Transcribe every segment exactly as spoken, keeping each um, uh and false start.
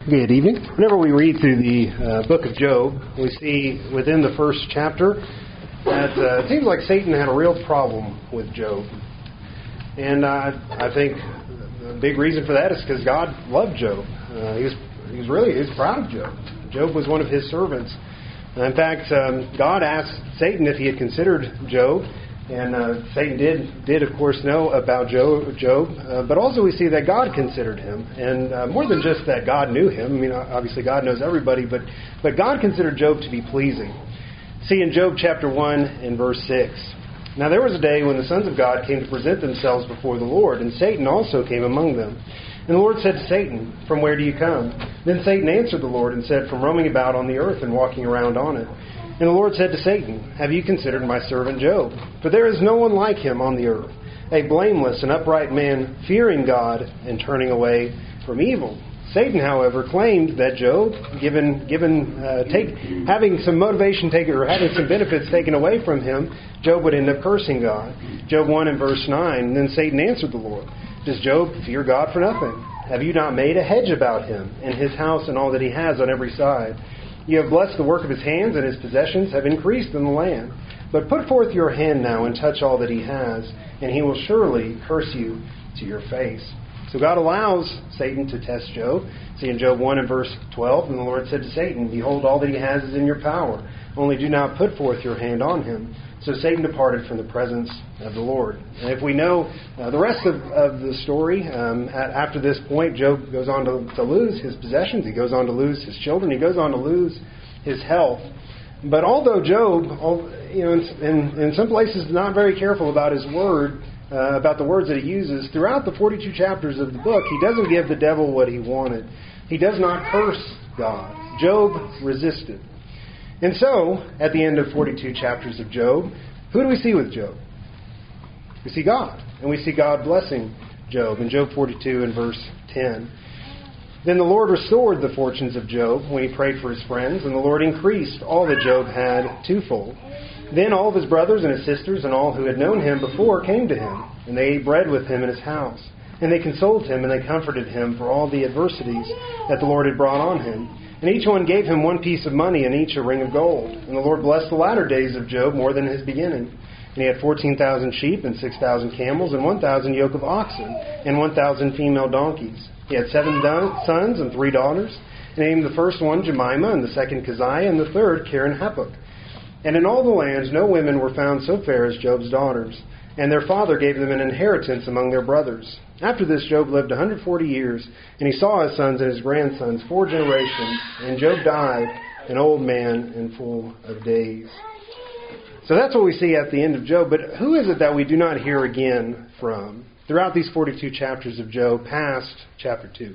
Good evening. Whenever we read through the uh, book of Job, we see within the first chapter that uh, it seems like Satan had a real problem with Job. And uh, I think the big reason for that is because God loved Job. Uh, he was he was really he was proud of Job. Job was one of his servants. And in fact, um, God asked Satan if he had considered Job. And uh, Satan did, did, of course, know about Job, Job uh, but also we see that God considered him. And uh, more than just that God knew him. I mean, obviously God knows everybody, but, but God considered Job to be pleasing. See in Job chapter one and verse six. Now there was a day when the sons of God came to present themselves before the Lord, and Satan also came among them. And the Lord said to Satan, "From where do you come?" Then Satan answered the Lord and said, "From roaming about on the earth and walking around on it." And the Lord said to Satan, "Have you considered my servant Job? For there is no one like him on the earth, a blameless and upright man, fearing God and turning away from evil." Satan, however, claimed that Job, given given uh, take having some motivation taken or having some benefits taken away from him, Job would end up cursing God. Job one and verse nine. And then Satan answered the Lord, "Does Job fear God for nothing? Have you not made a hedge about him and his house and all that he has on every side? You have blessed the work of his hands, and his possessions have increased in the land. But put forth your hand now and touch all that he has, and he will surely curse you to your face." So God allows Satan to test Job. See in Job one and verse twelve, "And the Lord said to Satan, Behold, all that he has is in your power. Only do not put forth your hand on him." So Satan departed from the presence of the Lord. And if we know uh, the rest of, of the story, um, at, after this point, Job goes on to, to lose his possessions. He goes on to lose his children. He goes on to lose his health. But although Job, you know, in, in, in some places, is not very careful about his word, uh, about the words that he uses, throughout the forty-two chapters of the book, he doesn't give the devil what he wanted. He does not curse God. Job resisted. And so, at the end of forty-two chapters of Job, who do we see with Job? We see God. And we see God blessing Job in Job forty-two and verse ten. "Then the Lord restored the fortunes of Job when he prayed for his friends, and the Lord increased all that Job had twofold. Then all of his brothers and his sisters and all who had known him before came to him, and they ate bread with him in his house. And they consoled him, and they comforted him for all the adversities that the Lord had brought on him. And each one gave him one piece of money, and each a ring of gold. And the Lord blessed the latter days of Job more than his beginning. And he had fourteen thousand sheep, and six thousand camels, and one thousand yoke of oxen, and one thousand female donkeys. He had seven sons and three daughters. And named the first one Jemimah, and the second Keziah, and the third Keren-Happuch. And in all the lands no women were found so fair as Job's daughters. And their father gave them an inheritance among their brothers. After this, Job lived one hundred forty years, and he saw his sons and his grandsons four generations, and Job died an old man and full of days." So that's what we see at the end of Job. But who is it that we do not hear again from throughout these forty-two chapters of Job past chapter two?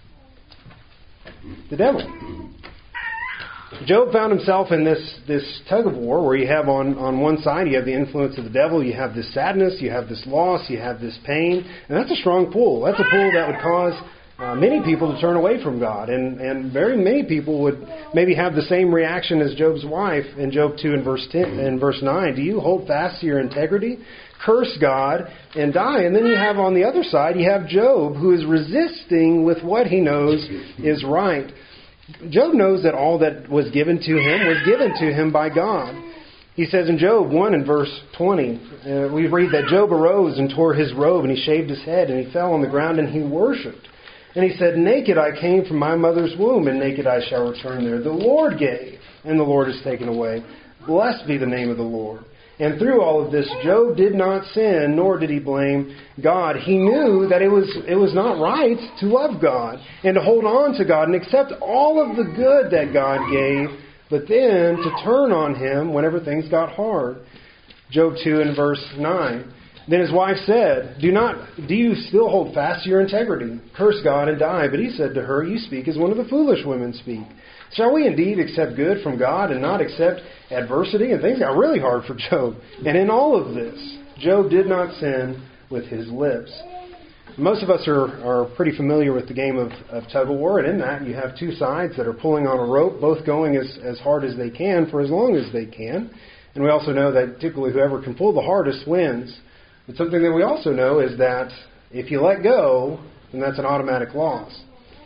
The devil. Job found himself in this, this tug of war where you have on, on one side, you have the influence of the devil, you have this sadness, you have this loss, you have this pain, and that's a strong pull. That's a pull that would cause uh, many people to turn away from God, and, and very many people would maybe have the same reaction as Job's wife in Job two and verse ten, and verse nine. Do you hold fast to your integrity? Curse God and die. And then you have on the other side, you have Job who is resisting with what he knows is right. Job knows that all that was given to him was given to him by God. He says in Job one and verse twenty, uh, we read that Job arose and tore his robe, and he shaved his head, and he fell on the ground, and he worshipped. And he said, "Naked I came from my mother's womb, and naked I shall return there. The Lord gave, and the Lord has taken away. Blessed be the name of the Lord." And through all of this, Job did not sin, nor did he blame God. He knew that it was it was not right to love God and to hold on to God and accept all of the good that God gave, but then to turn on Him whenever things got hard. Job two and verse nine. Then his wife said, Do not do you still hold fast to your integrity? Curse God and die. But he said to her, You speak as one of the foolish women speak. Shall we indeed accept good from God and not accept adversity? And things got really hard for Job. And in all of this, Job did not sin with his lips. Most of us are, are pretty familiar with the game of, of tug-of-war. And in that, you have two sides that are pulling on a rope, both going as, as hard as they can for as long as they can. And we also know that typically whoever can pull the hardest wins. But something that we also know is that if you let go, then that's an automatic loss.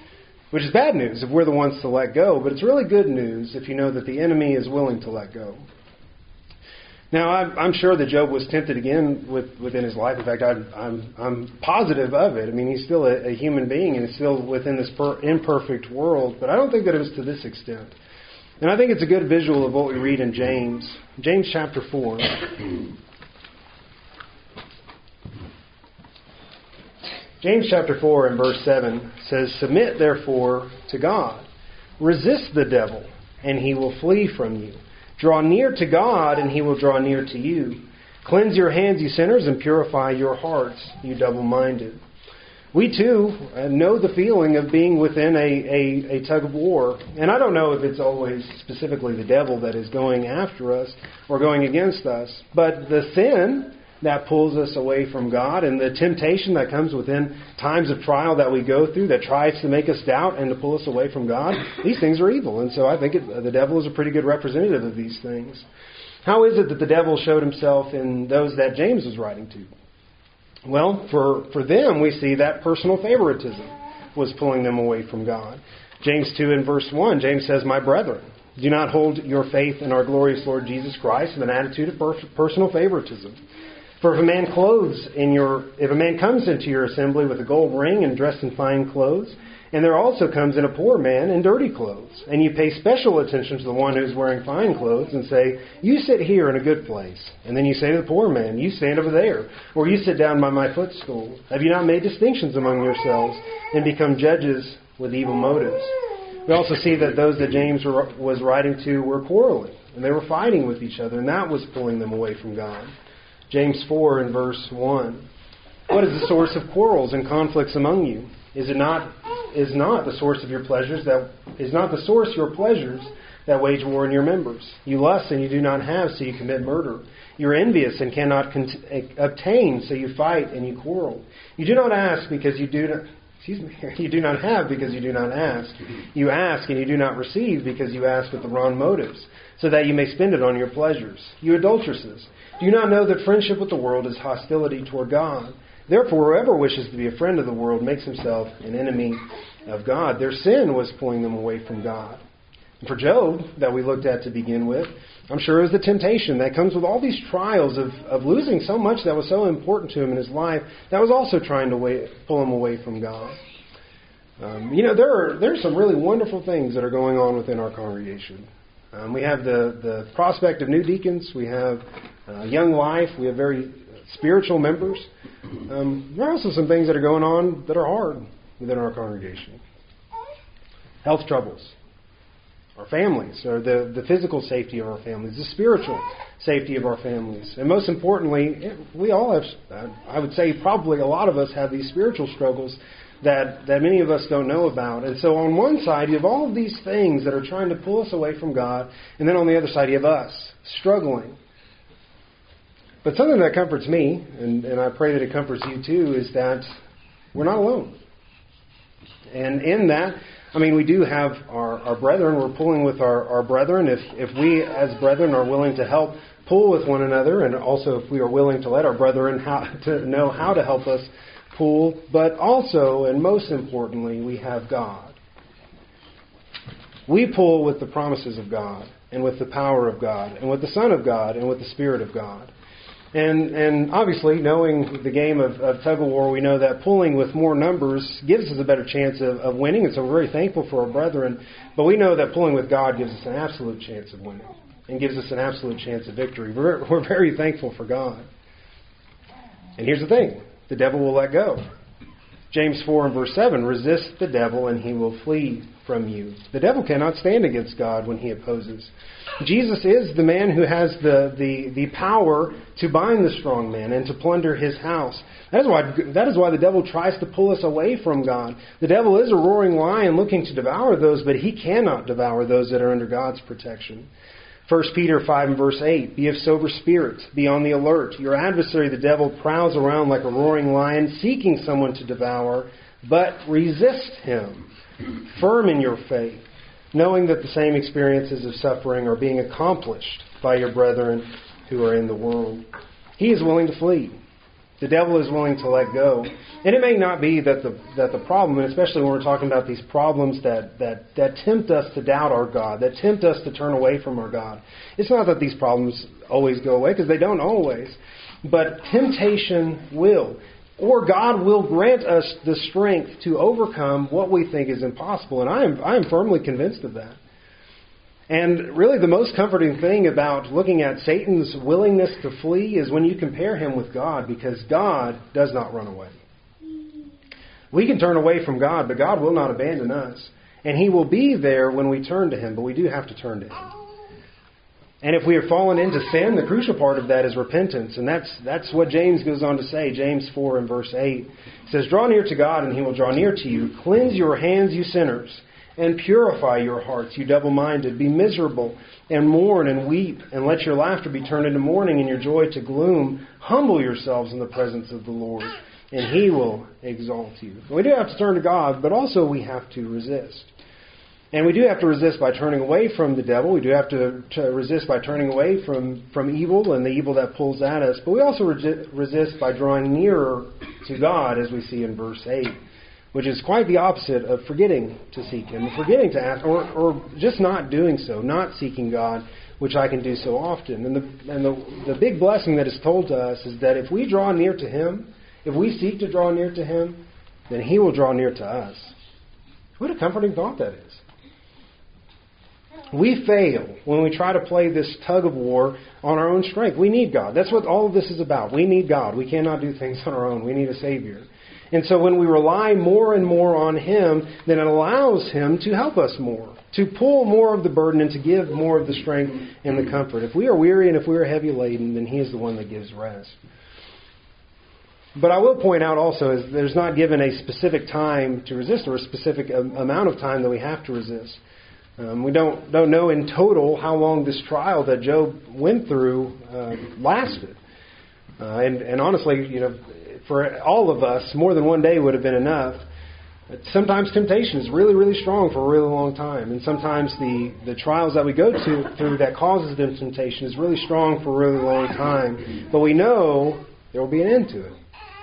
which is bad news if we're the ones to let go, but it's really good news if you know that the enemy is willing to let go. Now, I'm, I'm sure that Job was tempted again with, within his life. In fact, I, I'm, I'm positive of it. I mean, he's still a, a human being and he's still within this per, imperfect world, but I don't think that it was to this extent. And I think it's a good visual of what we read in James. James chapter four. James chapter four and verse seven says, "Submit therefore to God. Resist the devil, and he will flee from you. Draw near to God, and he will draw near to you. Cleanse your hands, you sinners, and purify your hearts, you double-minded." We, too, know the feeling of being within a, a, a tug of war. And I don't know if it's always specifically the devil that is going after us or going against us. But the sin that pulls us away from God and the temptation that comes within times of trial that we go through that tries to make us doubt and to pull us away from God, these things are evil. And so I think it, the devil is a pretty good representative of these things. How is it that the devil showed himself in those that James was writing to? Well, for, for them, we see that personal favoritism was pulling them away from God. James two and verse one, James says, "My brethren, do not hold your faith in our glorious Lord Jesus Christ with an attitude of per- personal favoritism. For if a man clothes in your, if a man comes into your assembly with a gold ring and dressed in fine clothes, and there also comes in a poor man in dirty clothes, and you pay special attention to the one who is wearing fine clothes and say, 'You sit here in a good place,' and then you say to the poor man, 'You stand over there,' or 'You sit down by my footstool,' have you not made distinctions among yourselves and become judges with evil motives?" We also see that those that James was writing to were quarreling, and they were fighting with each other, and that was pulling them away from God. James four and verse one. "What is the source of quarrels and conflicts among you? Is it not is not the source of your pleasures that is not the source your pleasures that wage war in your members? You lust and you do not have, so you commit murder. You are envious and cannot cont- obtain, so you fight and you quarrel. You do not ask because you do not excuse me you do not have because you do not ask. You ask and you do not receive because you ask with the wrong motives, so that you may spend it on your pleasures. You adulteresses, do you not know that friendship with the world is hostility toward God? Therefore, whoever wishes to be a friend of the world makes himself an enemy of God." Their sin was pulling them away from God. And for Job, that we looked at to begin with, I'm sure it was the temptation that comes with all these trials of, of losing so much that was so important to him in his life that was also trying to way, pull him away from God. Um, you know, there are there's some really wonderful things that are going on within our congregation. Um, we have the, the prospect of new deacons. We have uh, young life. We have very spiritual members. Um, there are also some things that are going on that are hard within our congregation. Health troubles. Our families, or the, the physical safety of our families, the spiritual safety of our families. And most importantly, we all have, I would say probably a lot of us have these spiritual struggles that, that many of us don't know about. And so on one side, you have all of these things that are trying to pull us away from God. And then on the other side, you have us struggling. But something that comforts me, and, and I pray that it comforts you too, is that we're not alone. And in that, I mean, we do have our, our brethren. We're pulling with our, our brethren. If, if we as brethren are willing to help pull with one another, and also if we are willing to let our brethren how, to know how to help us pull, but also, and most importantly, we have God. We pull with the promises of God, and with the power of God, and with the Son of God, and with the Spirit of God. And and obviously, knowing the game of, of tug-of-war, we know that pulling with more numbers gives us a better chance of, of winning, and so we're very thankful for our brethren. But we know that pulling with God gives us an absolute chance of winning, and gives us an absolute chance of victory. We're, we're very thankful for God. And here's the thing. The devil will let go. James four and verse seven, "Resist the devil, and he will flee from you." The devil cannot stand against God when he opposes. Jesus is the man who has the, the, the power to bind the strong man and to plunder his house. That is why that is why the devil tries to pull us away from God. The devil is a roaring lion looking to devour those, but he cannot devour those that are under God's protection. First Peter five and verse eight, "Be of sober spirit, be on the alert. Your adversary, the devil, prowls around like a roaring lion, seeking someone to devour, but resist him, firm in your faith, knowing that the same experiences of suffering are being accomplished by your brethren who are in the world." He is willing to flee. The devil is willing to let go. And it may not be that the that the problem, and especially when we're talking about these problems that, that, that tempt us to doubt our God, that tempt us to turn away from our God. It's not that these problems always go away, because they don't always. But temptation will. Or God will grant us the strength to overcome what we think is impossible. And I am I am firmly convinced of that. And really the most comforting thing about looking at Satan's willingness to flee is when you compare him with God, because God does not run away. We can turn away from God, but God will not abandon us. And He will be there when we turn to Him, but we do have to turn to Him. And if we have fallen into sin, the crucial part of that is repentance. And that's that's what James goes on to say. James four and verse eight. It says, "Draw near to God, and He will draw near to you. Cleanse your hands, you sinners, and purify your hearts, you double-minded. Be miserable, and mourn, and weep, and let your laughter be turned into mourning, and your joy to gloom. Humble yourselves in the presence of the Lord, and He will exalt you." We do have to turn to God, but also we have to resist. And we do have to resist by turning away from the devil. We do have to, to resist by turning away from, from evil and the evil that pulls at us. But we also resi- resist by drawing nearer to God, as we see in verse eight, which is quite the opposite of forgetting to seek Him, forgetting to ask, or, or just not doing so, not seeking God, which I can do so often. And, the, and the, the big blessing that is told to us is that if we draw near to Him, if we seek to draw near to Him, then He will draw near to us. What a comforting thought that is. We fail when we try to play this tug of war on our own strength. We need God. That's what all of this is about. We need God. We cannot do things on our own. We need a Savior. And so when we rely more and more on Him, then it allows Him to help us more, to pull more of the burden and to give more of the strength and the comfort. If we are weary and if we are heavy laden, then He is the one that gives rest. But I will point out also is there's not given a specific time to resist, or a specific amount of time that we have to resist. Um, we don't don't know in total how long this trial that Job went through uh, lasted. Uh, and, and honestly, you know, for all of us, more than one day would have been enough. But sometimes temptation is really, really strong for a really long time. And sometimes the, the trials that we go to, through that causes the temptation is really strong for a really long time. But we know there will be an end to it.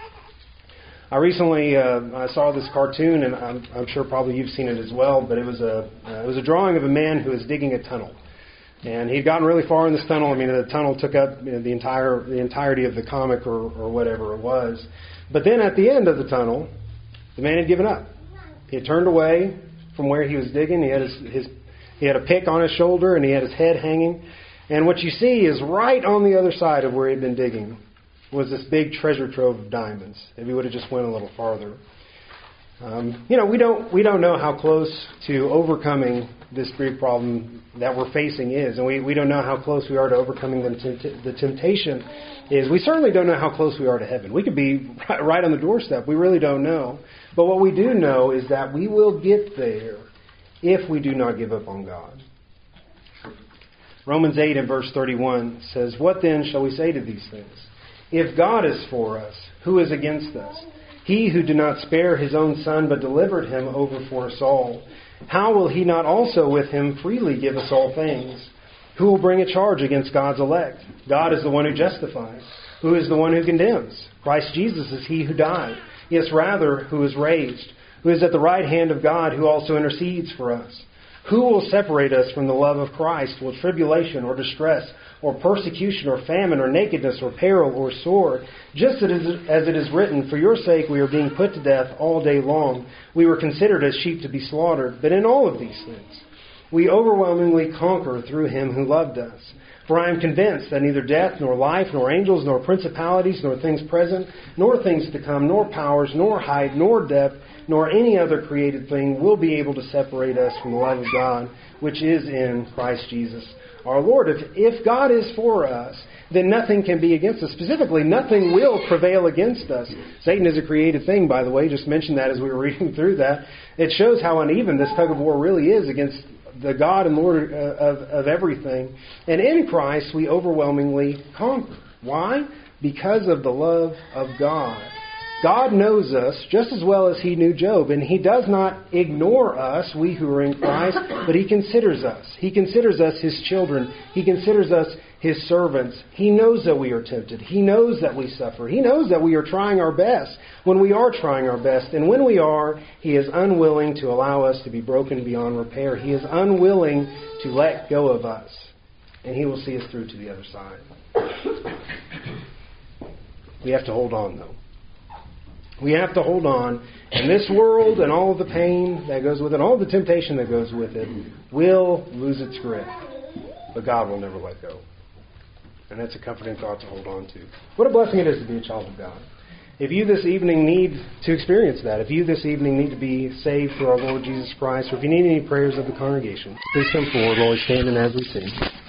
I recently uh, I saw this cartoon, and I'm, I'm sure probably you've seen it as well. But it was a uh, it was a drawing of a man who was digging a tunnel, and he'd gotten really far in this tunnel. I mean, the tunnel took up you know, the entire the entirety of the comic or, or whatever it was. But then at the end of the tunnel, the man had given up. He had turned away from where he was digging. He had his, his he had a pick on his shoulder, and he had his head hanging. And what you see is right on the other side of where he'd been digging was this big treasure trove of diamonds. If he would have just went a little farther. Um, you know, we don't we don't know how close to overcoming this big problem that we're facing is. And we, we don't know how close we are to overcoming the, tempt- the temptation is. We certainly don't know how close we are to heaven. We could be right, right on the doorstep. We really don't know. But what we do know is that we will get there if we do not give up on God. Romans eight and verse thirty-one says, "What then shall we say to these things? If God is for us, who is against us? He who did not spare His own Son, but delivered Him over for us all, how will He not also with Him freely give us all things? Who will bring a charge against God's elect? God is the one who justifies. Who is the one who condemns? Christ Jesus is He who died. Yes, rather, who is raised, who is at the right hand of God, who also intercedes for us. Who will separate us from the love of Christ? Will tribulation or distress or persecution or famine or nakedness or peril or sword? Just as it is written, for your sake we are being put to death all day long. We were considered as sheep to be slaughtered. But in all of these things we overwhelmingly conquer through Him who loved us. For I am convinced that neither death, nor life, nor angels, nor principalities, nor things present, nor things to come, nor powers, nor height, nor depth, nor any other created thing will be able to separate us from the love of God, which is in Christ Jesus our Lord. If, if God is for us, then nothing can be against us. Specifically, nothing will prevail against us. Satan is a created thing, by the way. Just mentioned that as we were reading through that. It shows how uneven this tug of war really is against the God and Lord of, of everything. And in Christ, we overwhelmingly conquer. Why? Because of the love of God. God knows us just as well as He knew Job, and He does not ignore us, we who are in Christ, but He considers us. He considers us His children. He considers us His servants. He knows that we are tempted. He knows that we suffer. He knows that we are trying our best when we are trying our best. And when we are, He is unwilling to allow us to be broken beyond repair. He is unwilling to let go of us. And He will see us through to the other side. We have to hold on, though. We have to hold on. And this world and all of the pain that goes with it, all the temptation that goes with it, will lose its grip. But God will never let go. And that's a comforting thought to hold on to. What a blessing it is to be a child of God. If you this evening need to experience that, if you this evening need to be saved through our Lord Jesus Christ, or if you need any prayers of the congregation, please come forward while we stand and as we sing.